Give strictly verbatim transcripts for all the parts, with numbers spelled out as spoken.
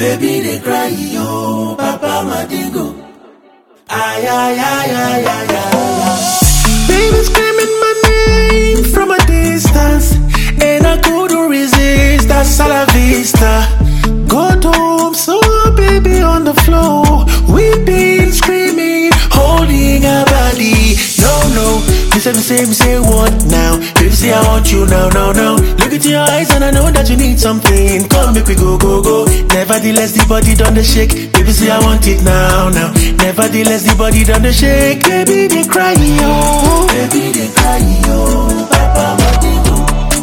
Baby, they cry, yo, Papa Mandingo. Ay, ay, ay, ay, ay, ay, ay. Baby screaming my name from a distance, and I couldn't resist. Hasta la vista. Go to home, so baby on the floor, weeping, screaming, holding our body. No, no, you say, me say, me say what now? Baby say I want you now, now, now. Look into your eyes and I know that you need something. Come, make we go, go, go. Nevertheless, the body done the shake. Baby say I want it now, now. Nevertheless, the body done the shake. Baby, they cry, yo. Baby, they cry, yo, Papa Mandingo.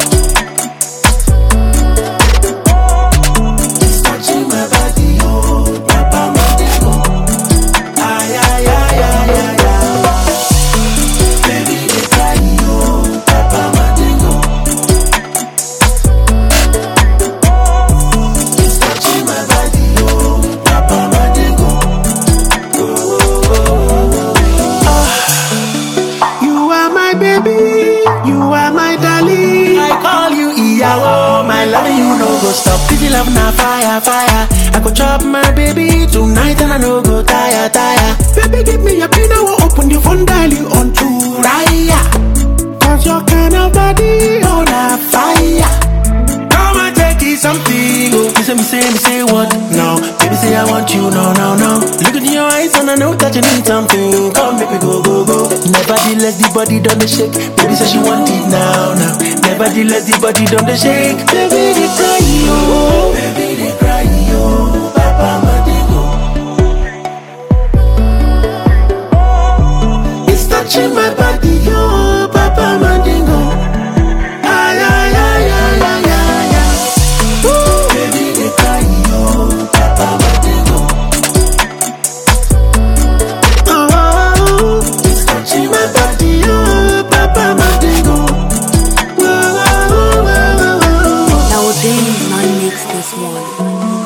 It's touching my body, yo, Papa Mandingo. Ay, ay, ay, ay, ay, ay. Baby, they cry, yo, Papa Mandingo. It's touching my body, yo, Papa Mandingo. Oh, oh, oh, oh, Ah, you are my baby, you are my darling. I call you Iyawo, my love you no go stop. This love na fire, fire. I go chop my baby tonight and I no go tire, tire. Baby, give me your pin, I will open the phone, dial you on to Raya. Cause your kind of body on a fire. Come and take it something. Oh, you say me say, me say what now? Baby say I want you, no, no, no. Look into your eyes and I know that you need something. Come, baby, go, go, go. Nevertheless, the body done the shake. Baby say she want it now, now. Nevertheless, the body done the shake. Baby, they cry, yo. baby, they cry, yo, Papa Mandingo. It's touching my body, yo, Papa Mandingo. Ay, ay, ay, ay, ay, ay, ay. Ooh. Baby, they cry, yo, Papa Mandingo. Oh, It's touching my my body, yo, Papa Mandingo. Whoa, whoa, whoa, whoa, whoa. Now James man makes this one.